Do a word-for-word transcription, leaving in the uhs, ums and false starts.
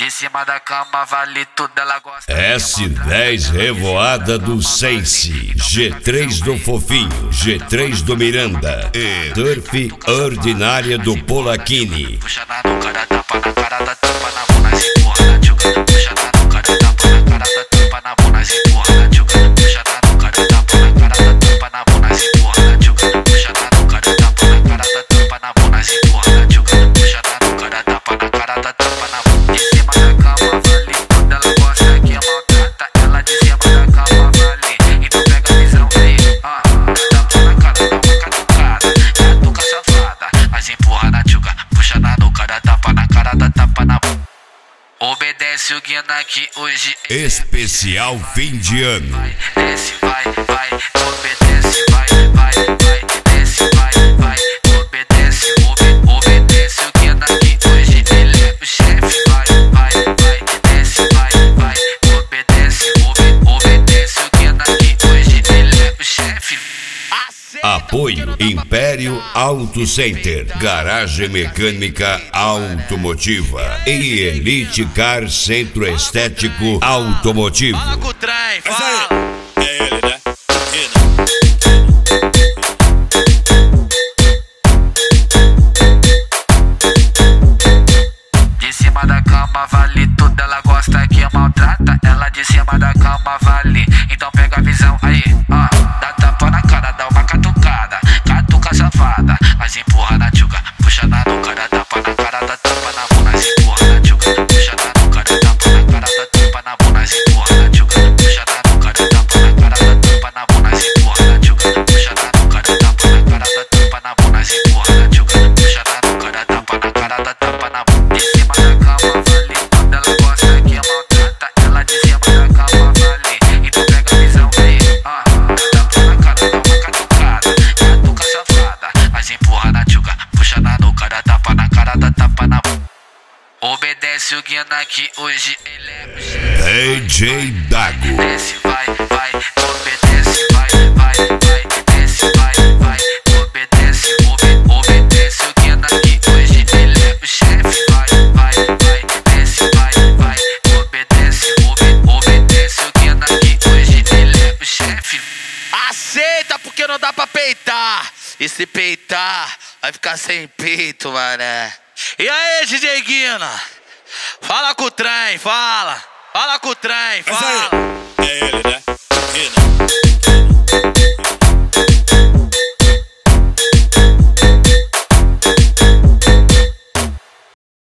De cima da cama vale tudo, ela gosta. S dez Revoada do Sense, G três do Fofinho, G três do Miranda e Turf Ordinária do Polakini. Puxa na nuca, dá tapa na cara, dá tapa na bunda, se empurra na tchuca. Puxa na nuca, dá tapa na cara, dá tapa na bunda, se empurra na tchuca. Puxa na nuca, dá tapa na cara, dá tapa na bunda, se empurra na tchuca. Puxa na nuca, dá tapa na cara, dá tapa na bunda, se empurra na tchuca. Puxa na nuca, dá tapa na cara, dá tapa na bunda. De cima da cama vale tudo, ela gosta que maltrata. Ela de cima da cama vale, então pega a visão aí. Ah, tapa na cara, dá uma catucada, catuca safada, mas empurra na tchuca. Puxa na nuca, dá tapa na cara, dá tapa na bunda. Obedece o Guina que hoje é Especial fim de ano. vai, desce, vai, vai, obedece, vai, vai, vai, desce, vai, vai, obedece, obe, obedece o Guina que hoje ele é o chefe, vai, vai, vai, desce, vai, vai, obedece, obe, obedece o Guina que hoje ele é o chefe. Apoio Império Auto Center, Garagem Mecânica Automotiva e Elite Car Centro Estético Automotivo. Fala com o trem, fala! É ele, né? De cima da cama vale tudo, ela gosta que maltrata. Ela de cima da cama vale, então pega a visão aí. Ah, dá tapa na cara, dá uma catucada, catuca safada, mas empurra na tchuca. Puxa na nuca, dá tapa na cara, dá tapa na bunda, se empurra na tchuca. Puxa na nuca, dá tapa na cara, dá tapa na bunda, se empurra na tchuca. Puxa na nuca, dá tapa na cara, dá tapa na bunda, se empurra na tchuca. Puxa na nuca, dá tapa na cara, dá tapa na bunda, se empurra na tchuca. Puxa na nuca, dá tapa na cara, dá tapa na bunda. De cima da cama vale tudo, ela gosta que maltrata. Ela de cima da cama vale, então pega a visão aí. Ah, dá tapa na cara, dá uma catucada, catuca safada, mas empurra na tchuca. Puxa na nuca, dá tapa na cara, dá tapa na bunda. Obedece o Guina que hoje ele é o chefe. D J Dago. Desce, vai, vai, obedece, vai, vai, vai, desce, vai, vai, obedece, obe, obedece o Guina que hoje ele é o chefe, vai, vai, vai, desce, vai, vai, obedece, obe, obedece o Guina que hoje ele é o chefe. Aceita porque não dá pra peitar. E se peitar, vai ficar sem peito, mané. E aí, D J Guina? Fala com o trem, fala. Fala com o trem, fala. É ele, né?